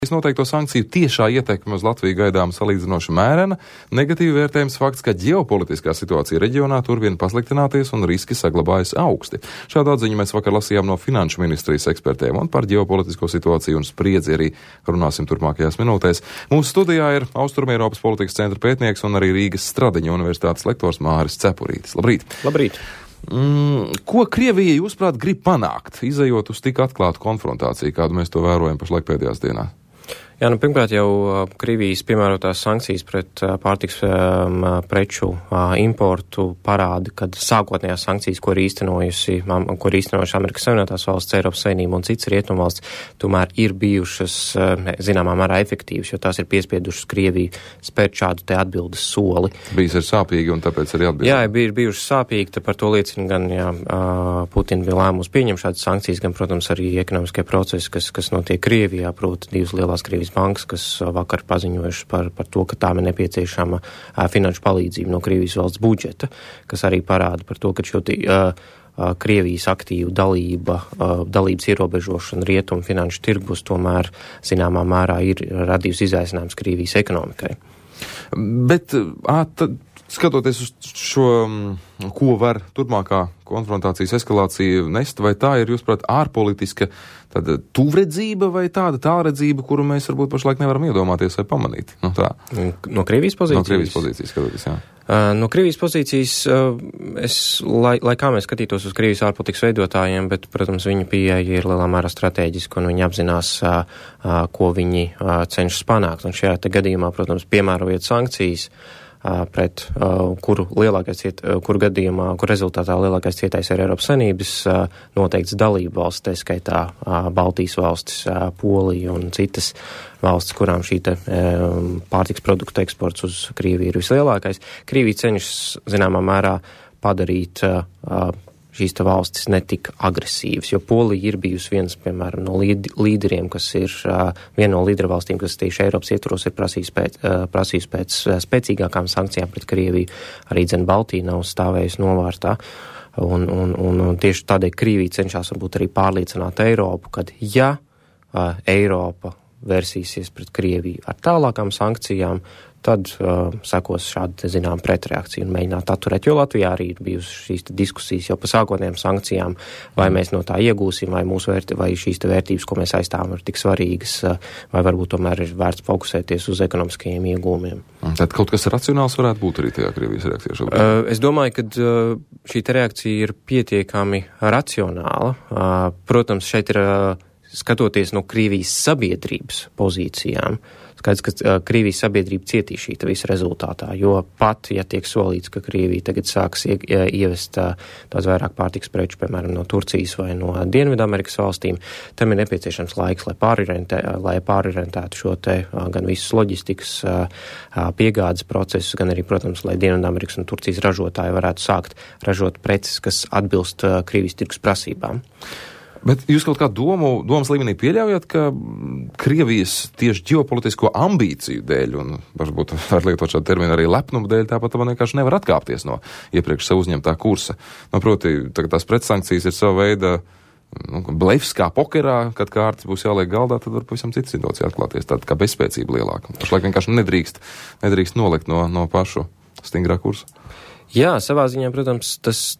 Noteikto sankciju tiešā ietekme uz Latviju gaidām salīdzinoši mērena, negatīvi vērtējums fakts, ka ģeopolitiskā situācija reģionā turpina pasliktināties un riski saglabājas augsti. Šādu atziņu mēs vakar lasījām no Finanšu ministrijas ekspertiem, un par ģeopolitisko situāciju un spriedzi arī runāsim turpmākajās minūtēs. Mūsu studijā ir Austrumeiropas politikas centra pētnieks un arī Rīgas Stradiņa universitātes lektors Māris Cepurītis. Labrīt! Labrīt! Ko Krievija, jūsuprāt, grib panākt, izejot uz tik atklātu konfrontāciju, kādu mēs to vērojam pašlaik pēdējās dienās? Jā, pirmkārt jau Krievijas piemērotās sankcijas pret pārtiks preču importu parāda, kad sākotnējās sankcijas, ko ir īstenojuši Amerikas Savienotās valsts, Eiropas Savienība un citas rietumvalsts, tomēr ir bijušas zināmā mērā efektīvas, jo tās ir piespiedušas Krieviju spērt šādu te atbildes soli. Bijis ir sāpīgi un tāpēc arī atbildi. Jā, ir bijušas sāpīgi, par to liecina gan Putina bija lēmums pieņem šādas sankcijas, gan, protams, arī ekonomiskie procesi, kas notiek Krievijā, proti divas lielās Krievijas bankas, kas vakar paziņojuši par to, ka tām ir nepieciešama finanšu palīdzība no Krievijas valsts budžeta, kas arī parāda par to, ka šo Krievijas aktīvu dalības ierobežošana rietumu finanšu tirgus tomēr zināmā mērā ir radījusi izaicinājums Krievijas ekonomikai. Bet skatoties uz šo, ko var turpmākā konfrontācijas eskalācija nest, vai tā ir, jūsuprāt, ārpolitiska tāda tuvredzība vai tāda tālredzība, kuru mēs varbūt pašlaik nevaram iedomāties vai pamanīt? No Krievijas pozīcijas? No Krievijas pozīcijas skatoties, jā. No Krievijas pozīcijas, lai kā mēs skatītos uz Krievijas ārpolitikas veidotājiem, bet, protams, viņa pieeja ir lielā mērā strateģiska un viņi apzinās, ko viņi cenšas panākt. Un šajā te gadījumā, protams, piemērojot sankcijas, pret kuru gadījumā, kur rezultātā lielākais cietais ir Eiropas Savienības noteikts dalību valsts, tā skaitā Baltijas valstis, Polija un citas valstis, kurām šī pārtiks produktu eksports uz Krieviju ir vislielākais. Krievija cenšas zināmā mērā padarīt šīs valstis netik agresīvas, jo Polija ir bijusi viens, piemēram, no līderiem, kas ir viena no līdervalstīm, kas tieši Eiropas ietvaros ir prasījis pēc spēcīgākām sankcijām pret Krieviju. Arī Baltija nav stāvējusi novārtā. Un tieši tādēļ Krievija cenšas varbūt arī pārliecināt Eiropu, kad ja Eiropa versīsies pret Krieviju ar tālākām sankcijām, tad sekos šāda, zinām, pretreakcija un mēģināt atturēt, jo Latvijā arī ir bijusi šīs diskusijas jau par sākotnējām sankcijām, vai mēs no tā iegūsim, vai šīs vērtības, ko mēs aizstāvam, ir tik svarīgas, vai varbūt tomēr ir vērts fokusēties uz ekonomiskajiem iegūmiem. Tad kaut kas racionāls varētu būt arī tajā Krievijas reakcijā šobrīd? Es domāju, ka šī reakcija ir pietiekami racionāla. Protams, šeit ir skatoties no Krievijas sabiedrības pozīcijām, skaidrs, ka Krievijas sabiedrība cietīs šī visa rezultātā, jo pat, ja tiek solīts, ka Krievija tagad sāks ievest daudz vairāk pārtiks preču, piemēram, no Turcijas vai no Dienvidamerikas valstīm, tam ir nepieciešams laiks, lai pārorientētu šo gan visus loģistikas piegādes procesus, gan arī, protams, lai Dienvidamerikas un Turcijas ražotāji varētu sākt ražot preces, kas atbilst Krievijas tirgus prasībām. Bet jūs kaut kā domas līmenī pieļaujat, ka Krievijas tieši ģeopolitisko ambīciju dēļ, un varbūt var lietot šādu terminu arī lepnumu dēļ, tāpat vienkārši nevar atkāpties no iepriekš sev uzņemtā kursa? Proti, tagad tās pretsankcijas ir sava veida blefs kā pokerā, kad kārtas būs jāliek galdā, tad var pavisam cita situācija atklāties, tāda kā bezspēcība lielāka. Pašlaik vienkārši nedrīkst nolikt no pašu stingrā kursa. Jā, savā ziņā, protams,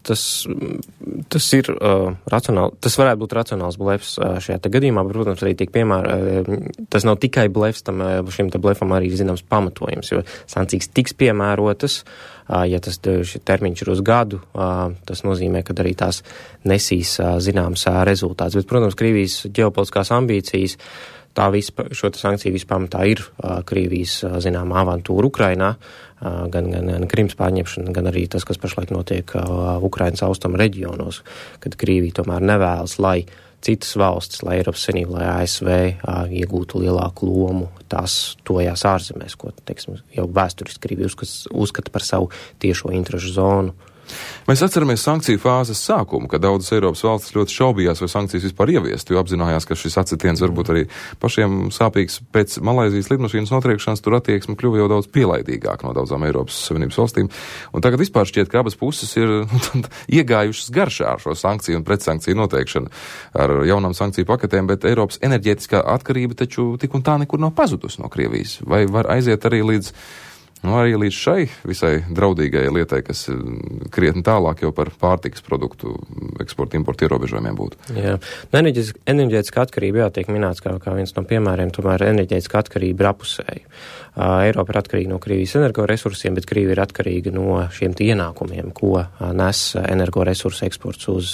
tas ir racionāli, tas varētu būt racionāls blefs šajā gadījumā, bet, protams, arī tas nav tikai blefs, šim blefam arī ir zināms pamatojums, jo sankcijas tiks piemērotas, ja tas termiņš ir uz gadu, tas nozīmē, ka arī tās nesīs zināms rezultāts. Bet, protams, Krievijas ģeopolitiskās ambīcijas, šo sankciju vispamatā ir Krievijas, zinām, avantūra Ukrainā, gan Krimas pārņemšana, gan arī tas, kas pašlaik notiek Ukrainas austrumu reģionos, kad Krievija tomēr nevēlas, lai citas valstis, lai Eiropas Savienība, lai ASV iegūtu lielāku lomu, tās tojās ārzemēs, ko, teiksim, jau vēsturiski Krievija uzskata par savu tiešo interešu zonu. Mēs atceramies sankciju fāzes sākumu, kad daudzas Eiropas valstis ļoti šaubījās, vai sankcijas vispār ieviest, jo apzinājās, ka šis acitiens varbūt arī pašiem sāpīgs. Pēc Malaizijas lidmašīnas notriekšanas tur attieksme kļuva jau daudz pielaidīgāk no daudzām Eiropas Savienības valstīm. Un tagad vispār šķiet, ka abas puses ir iegājušas garšā ar šo sankciju un pretsankciju noteikšanu ar jaunām sankciju paketēm, bet Eiropas enerģētiskā atkarība taču tik un tā nekur nav pazudusi no Krievijas. Vai var aiziet arī līdz šai visai draudīgai lietai, kas krietni tālāk jau par pārtikas produktu eksportu importu ierobežojumiem būtu? Jā, enerģētiska atkarība tiek minēts kā viens no piemēriem, tomēr enerģētiska atkarība ir apusēja. Eiropa ir atkarīga no Krievijas energoresursiem, bet Krievija ir atkarīga no šiem ienākumiem, ko nes energoresursu eksports uz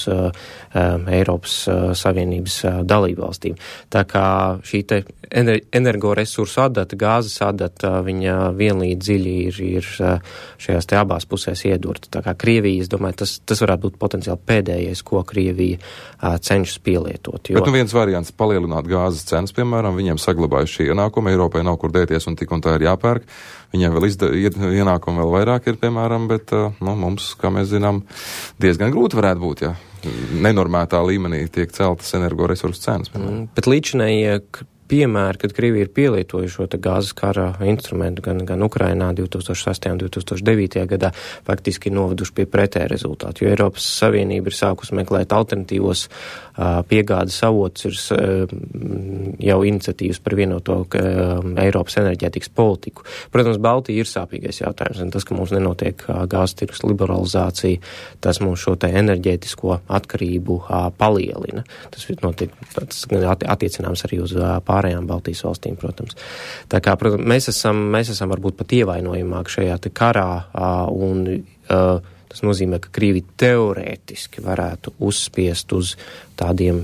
Eiropas Savienības dalībvalstīm. Tā kā šī te energoresursu adata, gāzes adata, viņa vienlīdz ir šajās te abās pusēs iedurta. Tā kā Krievija, es domāju, tas varētu būt potenciāli pēdējais, ko Krievija cenšas pielietot. Bet viens variants palielināt gāzes cenas, piemēram, viņiem saglabājas šī ienākuma, Eiropai nav kur dēties un tik un tā ir jāpērk. Viņiem vēl ienākumi vēl vairāk ir, piemēram, bet mums, kā mēs zinām, diezgan grūti varētu būt, ja nenormētā līmenī tiek celtas energoresursu cenas. Bet līdzinējie piemēri, kad Krievija ir pielietojuši šo gāzes kara instrumentu gan Ukrainā 2008. un 2009. gadā, faktiski noveduši pie pretēja rezultātu, jo Eiropas Savienība ir sākus meklēt alternatīvos piegādes avotus, ir jau iniciatīvas par vienoto Eiropas enerģētikas politiku. Protams, Baltija ir sāpīgais jautājums, un tas, ka mums nenotiek gāzes tirgus liberalizācija, tas mums šo te enerģētisko atkarību palielina. Tas attiecināms arī uz pārējām Baltijas valstīm, protams. Tā kā, protams, mēs esam varbūt pat ievainojamāk šajā te karā, un tas nozīmē, ka Krievija teorētiski varētu uzspiest uz tādiem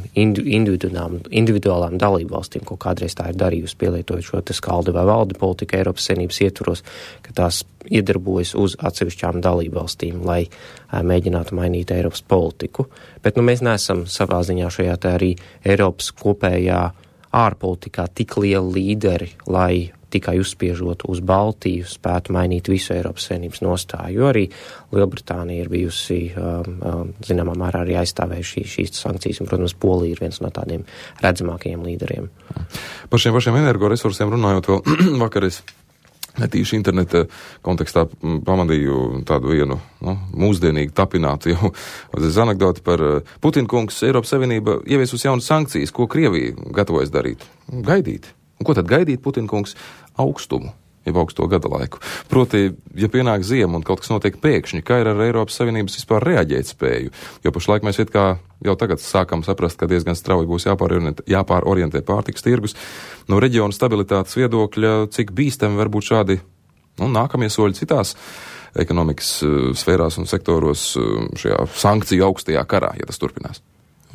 individuālām dalību valstīm, ko kādreiz tā ir darījusi, pielietojot šo te skaldi vai valdi politiku Eiropas Savienības ietvaros, ka tās iedarbojas uz atsevišķām dalību valstīm, lai mēģinātu mainīt Eiropas politiku. Bet mēs neesam savā ziņā šajā te arī Eiropas kopējā ārpolitikā tik lieli līderi, lai tikai uzspiežot uz Baltiju spētu mainīt visu Eiropas Savienības nostāju, jo arī Lielbritānija ir bijusi, zināmā mērā arī aizstāvējuši šīs sankcijas, un, protams, Polija ir viens no tādiem redzamākajiem līderiem. Par šiem pašiem energoresursiem runājot vēl vakar es netīši interneta kontekstā pamanīju tādu vienu mūsdienīgu tapinātu jau anekdoti par Putina kungs. Eiropas Savienība ieviesus jaunas sankcijas, ko Krievija gatavojas darīt? Gaidīt. Un ko tad gaidīt Putina kungs? Augstumu, jeb augsto gada laiku. Proti, ja pienāk ziema un kaut kas notiek pēkšņi, kā ir ar Eiropas Savienības vispār reaģēt spēju? Jo pašlaik mēs jau tagad sākam saprast, ka diezgan strauji būs jāpārorientē pārtikas tirgus. No reģiona stabilitātes viedokļa, cik bīstami var būt šādi nākamie soļi citās ekonomikas sfērās un sektoros šajā sankciju augstajā karā, ja tas turpinās?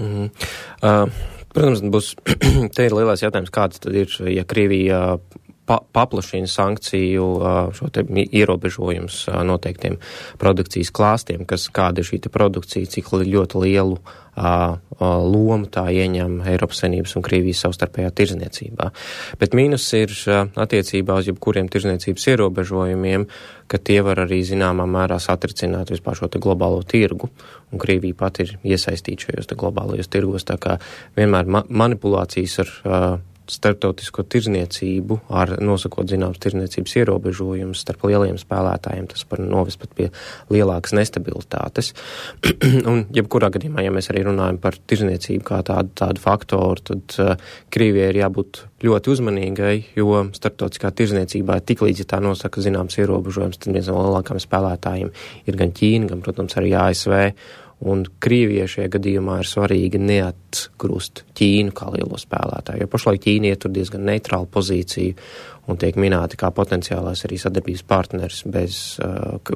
Protams, te ir lielais jautājums, kāds tad ir, ja Krievija paplašina sankciju šo te ierobežojums noteiktiem produkcijas klāstiem, kāda ir šī te produkcija, cik ļoti lielu lomu tā ieņem Eiropas Savienības un Krievijas savstarpējā tirzniecībā. Bet mīnus ir attiecībā uz jebkuriem tirzniecības ierobežojumiem, ka tie var arī zināmā mērā satricināt vispār šo te globālo tirgu, un Krievija pat ir iesaistīta šajos te globālajos tirgos, tā kā vienmēr manipulācijas ar starptautisko tirzniecību, ar nosakot zināms tirzniecības ierobežojumus starp lieliem spēlētājiem, tas var novest pat pie lielākas nestabilitātes. Un jebkurā gadījumā, ja mēs arī runājam par tirzniecību kā tādu faktoru, tad Krievijai ir jābūt ļoti uzmanīgai, jo starptautiskā tirzniecībā tik līdz, ja tā nosaka zināms ierobežojums, tad viens no lielākajiem spēlētājiem ir gan Ķīna, gan, protams, arī ASV. Un Krievijai šajā gadījumā ir svarīgi neatgrūst Ķīnu kā lielo spēlētāju, jo pašlaik Ķīna ietur diezgan neitrālu pozīciju un tiek minēti kā potenciālais arī sadarbības partneris bez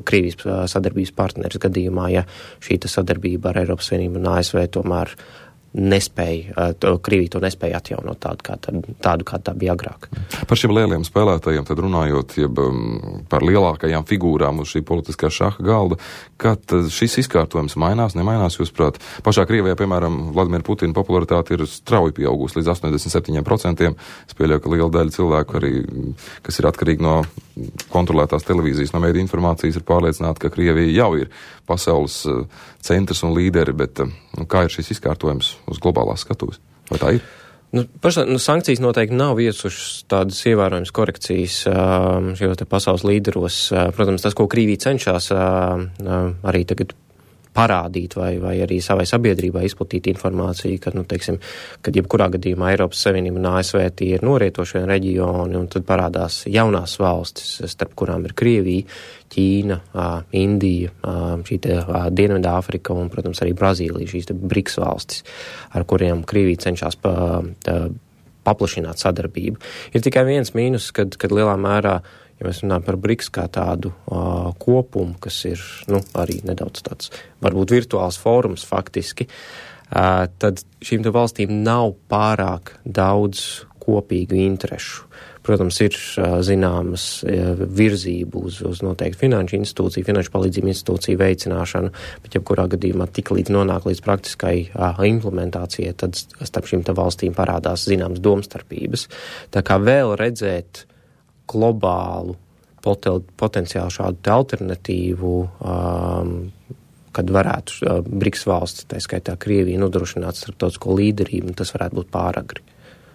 Krievijas sadarbības partneris gadījumā, ja šī sadarbība ar Eiropas Savienību un ASV tomēr Krievija to nespēja atjaunot tādu, kā tā bija agrāk. Par šiem lieliem spēlētājiem tad runājot, par lielākajām figūrām uz šī politiskā šaha galda, kad šis izkārtojums mainās, nemainās, jūsuprāt? Pašā Krievijā, piemēram, Vladimira Putina popularitāte ir strauji pieaugusi līdz 87%. Es pieļauju, ka liela daļa cilvēku arī, kas ir atkarīgi no kontrolētās televīzijas, no mēdīju informācijas, ir pārliecināti, ka Krievija jau ir pasaules centrs un līderi, bet kā ir šis izkārtojums uz globālās skatuves? Vai tā ir? Sankcijas noteikti nav viesušas tādas ievērojamas korekcijas šajos te pasaules līderos. Protams, tas, ko Krievija cenšas arī tagad parādīt vai arī savai sabiedrībai izplatīt informāciju, kad jebkurā gadījumā Eiropas Savienība un ASV tie ir norietošie reģioni, un tad parādās jaunās valstis, starp kurām ir Krievija, Ķīna, Indija, šī te Dienvidāfrika un, protams, arī Brazīlija, šīs te BRICS valstis, ar kuriem Krievija cenšas paplašināt sadarbību. Ir tikai viens mīnus, kad lielā mērā, ja mēs runājam par BRICS kā tādu kopumu, kas ir arī nedaudz tāds varbūt virtuāls fórums faktiski, tad šīm te valstīm nav pārāk daudz kopīgu interešu. Protams, ir zināmas virzību uz noteikti finanšu palīdzību institūciju veicināšanu, bet jebkurā gadījumā tik līdz nonāk līdz praktiskai implementācijai, tad starp šīm te valstīm parādās zināmas domstarpības. Tā kā vēl redzēt globālu potenciālu šādu alternatīvu, kad varētu BRICS valsts, tā skaitā Krievija, nodrošināt starptautisko līderību, tas varētu būt pāragri.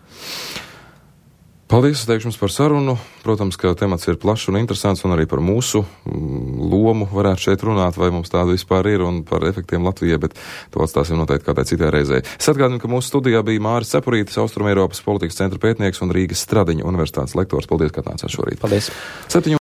Paldies, teikšums par sarunu. Protams, ka temats ir plašs un interesants, un arī par mūsu lomu varētu šeit runāt, vai mums tāda vispār ir, un par efektiem Latvijai, bet to atstāsim noteikti kādai citai reizei. Es atgādinu, ka mūsu studijā bija Māris Cepurītis, Austrumeiropas politikas centra pētnieks un Rīgas Stradiņa universitātes lektors. Paldies, ka atnācāt šorīt. Paldies.